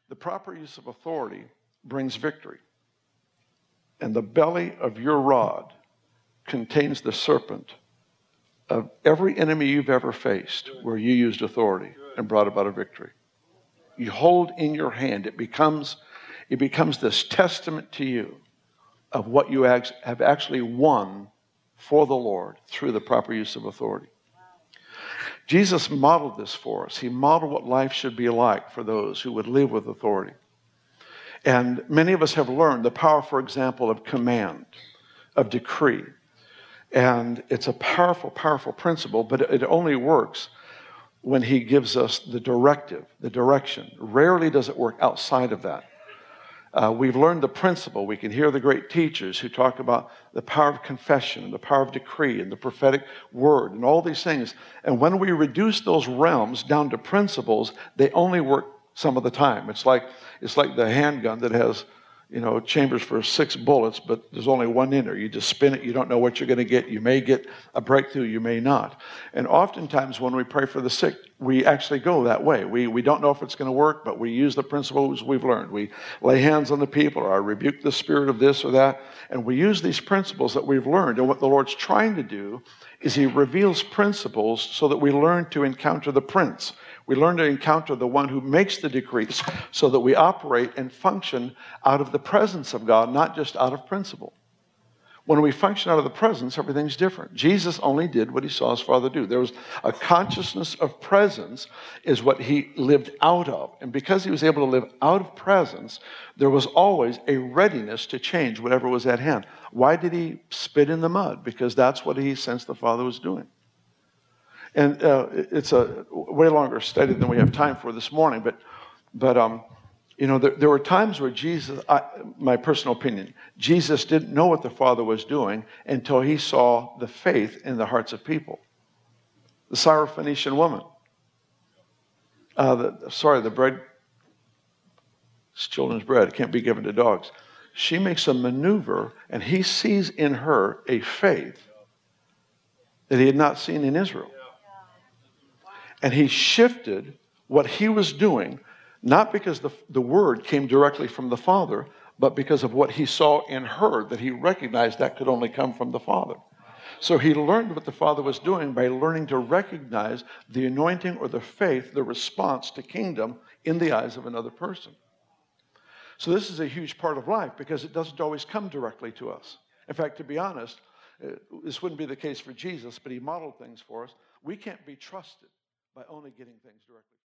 The proper use of authority brings victory. And the belly of your rod contains the serpent of every enemy you've ever faced where you used authority and brought about a victory. You hold in your hand, it becomes this testament to you of what you have actually won for the Lord through the proper use of authority. Jesus modeled this for us. He modeled what life should be like for those who would live with authority. And many of us have learned the power, for example, of command, of decree. And it's a powerful, powerful principle, but it only works when he gives us the directive, the direction. Rarely does it work outside of that. We've learned the principle. We can hear the great teachers who talk about the power of confession and the power of decree and the prophetic word and all these things. And when we reduce those realms down to principles, they only work some of the time. It's like the handgun that has, chambers for 6 bullets, but there's only one in there. You just spin it. You don't know what you're going to get. You may get a breakthrough. You may not. And oftentimes when we pray for the sick, we actually go that way. We don't know if it's going to work, but we use the principles we've learned. We lay hands on the people, or I rebuke the spirit of this or that, and we use these principles that we've learned. And what the Lord's trying to do is he reveals principles so that we learn to encounter the prince. We learn to encounter the one who makes the decrees so that we operate and function out of the presence of God, not just out of principle. When we function out of the presence, everything's different. Jesus only did what he saw his Father do. There was a consciousness of presence is what he lived out of. And because he was able to live out of presence, there was always a readiness to change whatever was at hand. Why did he spit in the mud? Because that's what he sensed the Father was doing. And it's a way longer study than we have time for this morning. But there were times where Jesus, my personal opinion, Jesus didn't know what the Father was doing until he saw the faith in the hearts of people. The Syrophoenician woman. The bread, it's children's bread. It can't be given to dogs. She makes a maneuver, and he sees in her a faith that he had not seen in Israel. And he shifted what he was doing, not because the word came directly from the Father, but because of what he saw in her, that he recognized that could only come from the Father. So he learned what the Father was doing by learning to recognize the anointing or the faith, the response to kingdom in the eyes of another person. So this is a huge part of life because it doesn't always come directly to us. In fact, to be honest, this wouldn't be the case for Jesus, but he modeled things for us. We can't be trusted by only getting things directly.